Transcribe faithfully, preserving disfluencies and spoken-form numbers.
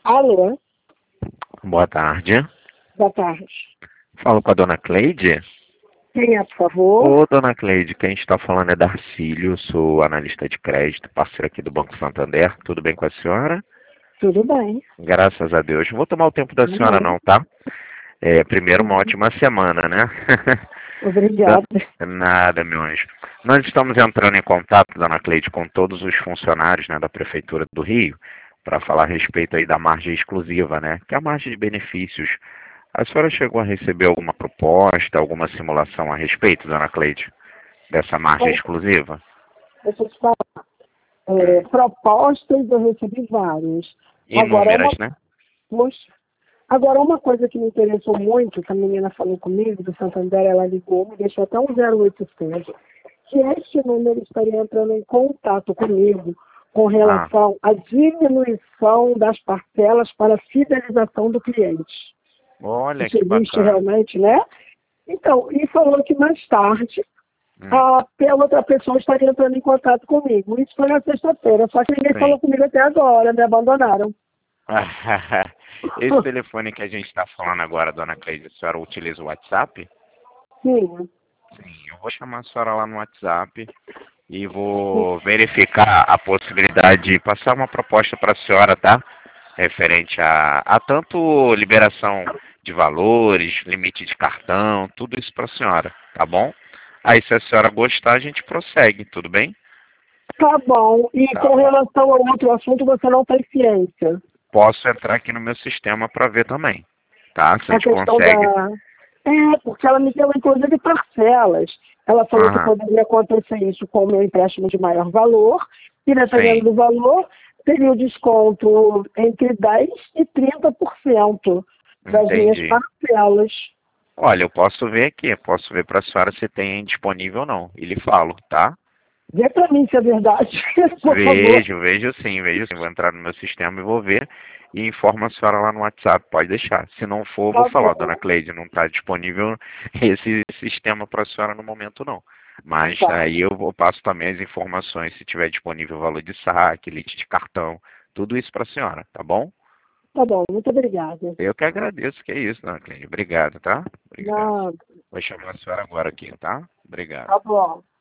Alô, Boa tarde. boa tarde. Falo com a dona Cleide. Quem é, por favor? Ô, dona Cleide, quem está falando é Darcílio, sou analista de crédito, parceiro aqui do Banco Santander. Tudo bem com a senhora? Tudo bem. Graças a Deus. Não vou tomar o tempo da senhora Uhum. não, tá? É, primeiro, uma Uhum. ótima semana, né? Da- Obrigada. Nada, meu anjo. Nós estamos entrando em contato, dona Cleide, com todos os funcionários, né, da Prefeitura do Rio, para falar a respeito aí da margem exclusiva, né? Que é a margem de benefícios. A senhora chegou a receber alguma proposta, alguma simulação a respeito, dona Cleide, dessa margem Bom, exclusiva? deixa eu te falar. É, Hum. propostas eu recebi várias. Agora, Inúmeras, uma, né? poxa, agora, uma coisa que me interessou muito, que a menina falou comigo, do Santander, ela ligou, me deixou até um zero oitocentos, que este número estaria entrando em contato comigo com Ah, relação à diminuição das parcelas para a fidelização do cliente. olha Isso que existe bacana. realmente, né? Então, e falou que mais tarde Hum. a, a outra pessoa estaria entrando em contato comigo. Isso foi na sexta-feira, só que ninguém falou Sim. comigo até agora, me abandonaram. Esse telefone que a gente está falando agora, dona Cleide, a senhora utiliza o WhatsApp? Sim, Sim, eu vou chamar a senhora lá no WhatsApp e sim. vou verificar a possibilidade de passar uma proposta para a senhora, tá? Referente a, a tanto liberação de valores, limite de cartão, tudo isso para a senhora, tá bom? Aí, se a senhora gostar, a gente prossegue, tudo bem? Tá bom. E Tá com bom. relação ao outro assunto, você não tem ciência. Posso entrar aqui no meu sistema para ver também, tá? Se a A gente questão consegue. da. É, porque ela me deu, inclusive, parcelas. Ela falou que Aham, poderia acontecer isso com o meu empréstimo de maior valor, e dependendo sim. do valor, teria o desconto entre dez por cento e trinta por cento das minhas Entendi. parcelas. Olha, eu posso ver aqui, posso ver para a senhora se tem disponível ou não. E lhe falo, tá? Vê para mim se é verdade, por favor. Vejo, vejo sim, vejo sim. Vou entrar no meu sistema e vou ver e informo a senhora lá no WhatsApp. Pode deixar. Se não for, eu vou Tá falar, "Ó, bom. dona Cleide, não está disponível esse sistema para a senhora no momento, não. Mas Tá. aí eu vou, passo também as informações, se tiver disponível o valor de saque, limite de cartão, tudo isso para a senhora, tá bom? Tá bom, muito obrigada. Eu que agradeço, que é isso, dona Cleide. Obrigado, tá? Obrigado. Não, Vou chamar a senhora agora aqui, tá? Obrigado. tá bom.